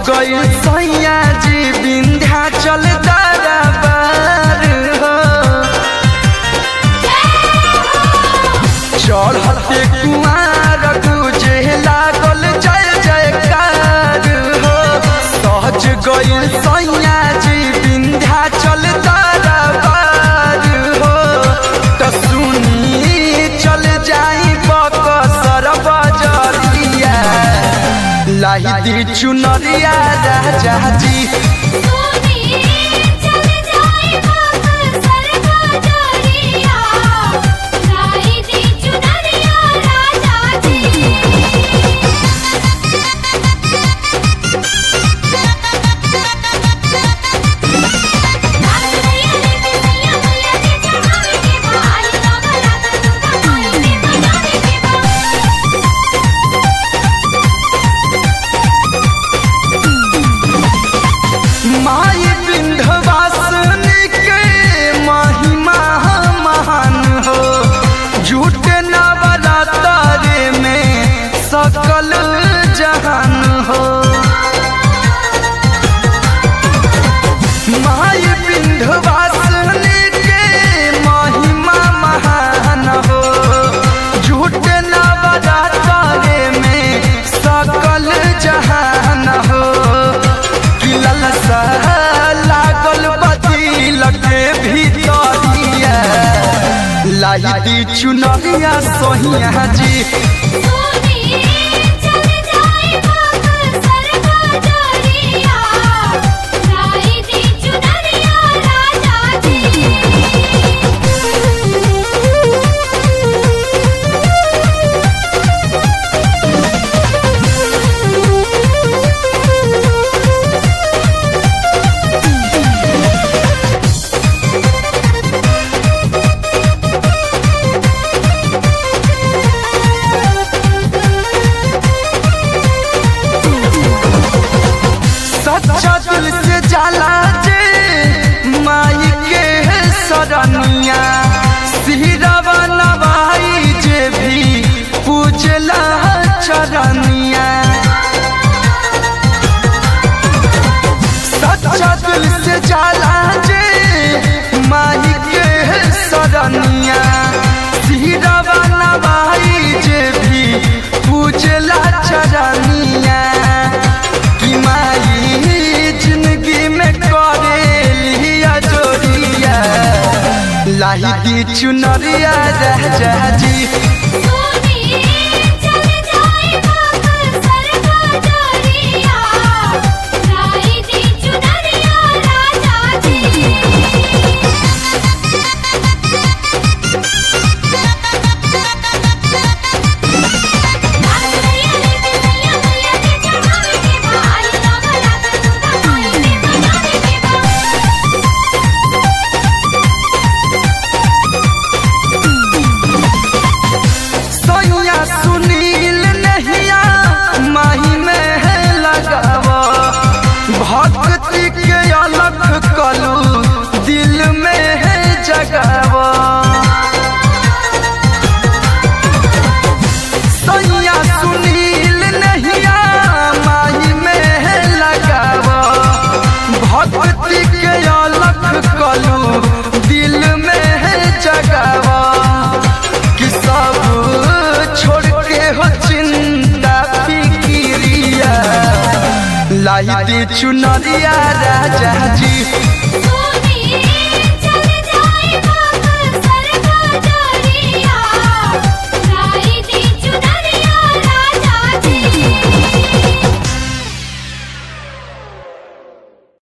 गई सैया जी विंध्याचल दरबार हो। चढ़ते कुआर गुजे लागल जय जयकार हो। सहज गई सैया जी विंध्याचल दरबार हो। तो सुनी चल जाई बकसर बजरिया लाही दी चुनरिया राजा जी। माई विंध्यवासिनी के महिमा महान हो। झूठ नवरात्रि में सकल जहान हो। माई विंध्यवासिनी के महिमा महान हो। झूठ नवरात्रि में सकल जहान हो। लागल बदिल के भीतरिया लाही दी चुनरिया सोहिया जी। सच्चा दिल से जाला जे माई के सरनिया। सिरवा नवाई जे भी पूजला चरनिया। सच्चा दिल से जाला जे माई के सरनिया। सिरवा नवाई जे भी पूजला चरनिया। कि माई जिंदगी में करेलिया जोड़िया लाही दी चुनरिया राजा जी। सुनील नहिया माही में है लगावा। भक्ति के अलख कलू दिल में है जगावा। सैया सुनील नहिया माही में है लगावा। भक्ति के अलख कलू दिल में है जगावा। कि सब छोड़ के हो चिंता फिकिरिया लाही दी चुनरिया राजा जी।